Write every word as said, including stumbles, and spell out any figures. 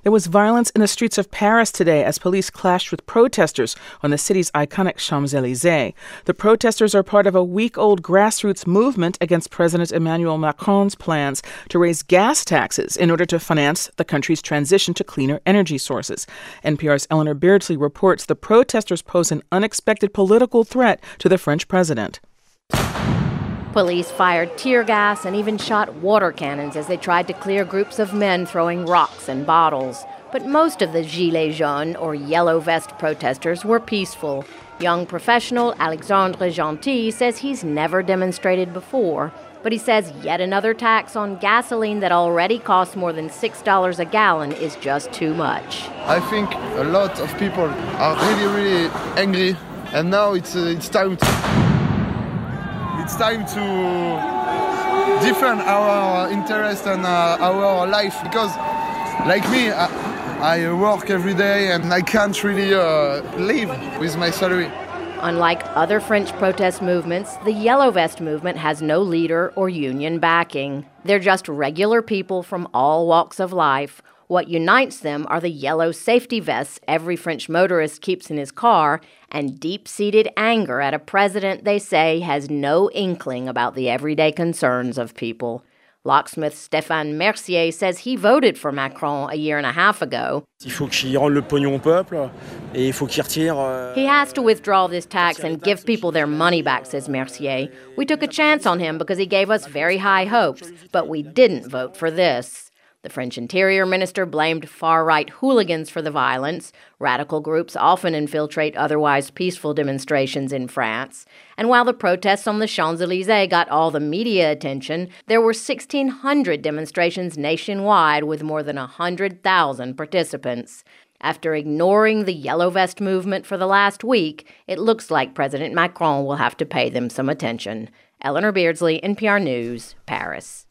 There was violence in the streets of Paris today as police clashed with protesters on the city's iconic Champs-Élysées. The protesters are part of a week-old grassroots movement against President Emmanuel Macron's plans to raise gas taxes in order to finance the country's transition to cleaner energy sources. N P R's Eleanor Beardsley reports the protesters pose an unexpected political threat to the French president. Police fired tear gas and even shot water cannons as they tried to clear groups of men throwing rocks and bottles. But most of the Gilets jaunes, or yellow vest protesters, were peaceful. Young professional Alexandre Gentil says he's never demonstrated before, but he says yet another tax on gasoline that already costs more than six dollars a gallon is just too much. I think a lot of people are really, really angry, and now it's, uh, it's time to... It's time to defend our interest and uh, our life, because, like me, I, I work every day and I can't really uh, live with my salary. Unlike other French protest movements, the Yellow Vest movement has no leader or union backing. They're just regular people from all walks of life. What unites them are the yellow safety vests every French motorist keeps in his car and deep-seated anger at a president they say has no inkling about the everyday concerns of people. Locksmith Stéphane Mercier says he voted for Macron a year and a half ago. He has to withdraw this tax and give people their money back, says Mercier. We took a chance on him because he gave us very high hopes, but we didn't vote for this. The French Interior Minister blamed far-right hooligans for the violence. Radical groups often infiltrate otherwise peaceful demonstrations in France. And while the protests on the Champs-Élysées got all the media attention, there were sixteen hundred demonstrations nationwide with more than one hundred thousand participants. After ignoring the Yellow Vest movement for the last week, it looks like President Macron will have to pay them some attention. Eleanor Beardsley, N P R News, Paris.